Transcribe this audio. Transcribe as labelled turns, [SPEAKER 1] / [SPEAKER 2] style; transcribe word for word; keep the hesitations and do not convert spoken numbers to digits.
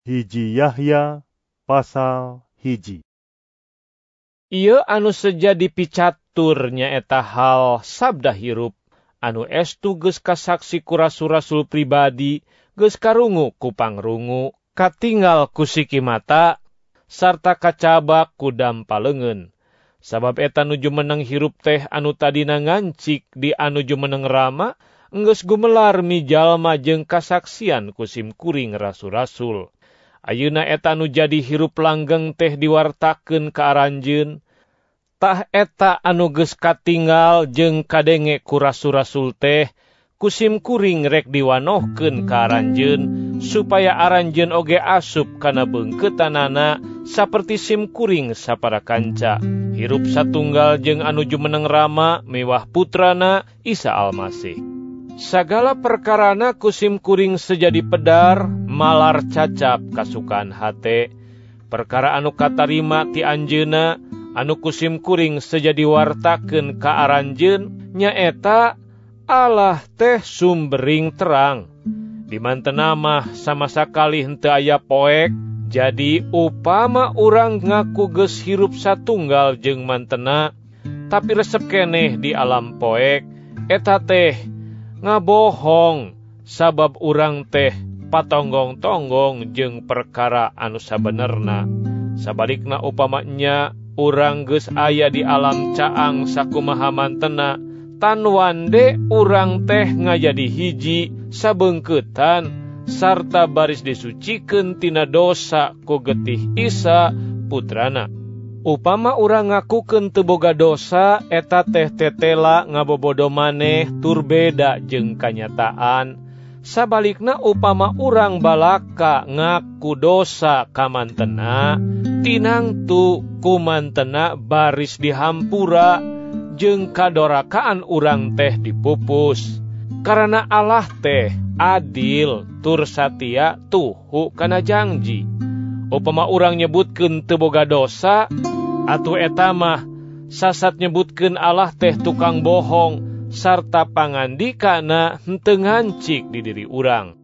[SPEAKER 1] Hiji Yahya pasal hiji.
[SPEAKER 2] Ieu anu seja dipicatur nyaeta hal sabda hirup anu estu geus kasaksi ku rasul-rasul pribadi, geus karungu ku pangrungu, katinggal ku siki mata, sarta kacabak ku dampaleungeun. Sabab eta nuju meneng hirup teh anu tadina ngancik di anu jumeneng Rama, enggeus gumelar mijalma jeung kasaksian ku simkuring rasul-rasul. Ayeuna eta anu jadi hirup langgeng teh diwartakeun ka aranjeun, tah eta anu geus katinggal jeung kadenge ku rasul-rasul teh, ku simkuring rek diwanohkeun ka aranjeun, supaya aranjeun oge asup kana beungkeutanana saperti simkuring saparakanca. Hirup satunggal jeung anu jumeneng Rama mewah putrana Isa Almasih. Sagala perkarana ku simkuring sejadi pedar, malar cacap kasukaan hate. Perkara anu katarima ti anjeunna, anu ku simkuring sejadi wartakeun ka aranjeun, nyaeta Allah teh sumbering terang. Di mantena mah sama sakali henteu aya poek, jadi upama urang ngaku geus hirup satunggal jeung mantena, tapi resep keneh di alam poek, eta teh ngabohong, sabab urang teh patonggong-tonggong jeung perkara anu sabenerna. Sabalikna upamanya urang geus aya di alam caang sakumaha mantena, tan wande urang teh ngajadi hiji sabeungkeutan sarta baris disucikeun tina dosa ku getih Isa putrana. Upama urang ngakukeun teu boga dosa, eta teh tetela ngabobodo maneh tur beda jeung kanyataan. Sabalikna upama urang balaka ngaku dosa ka mantena, tinangtu ku mantena baris dihampura jeung kadorakaan urang teh dipupus. Karana Allah teh adil tur satia tuhu kana janji. Upama urang nyebutkeun teu boga dosa, atuh eta mah sasat nyebutkeun Allah teh tukang bohong, sarta pangandikana henteu ngancik di diri urang.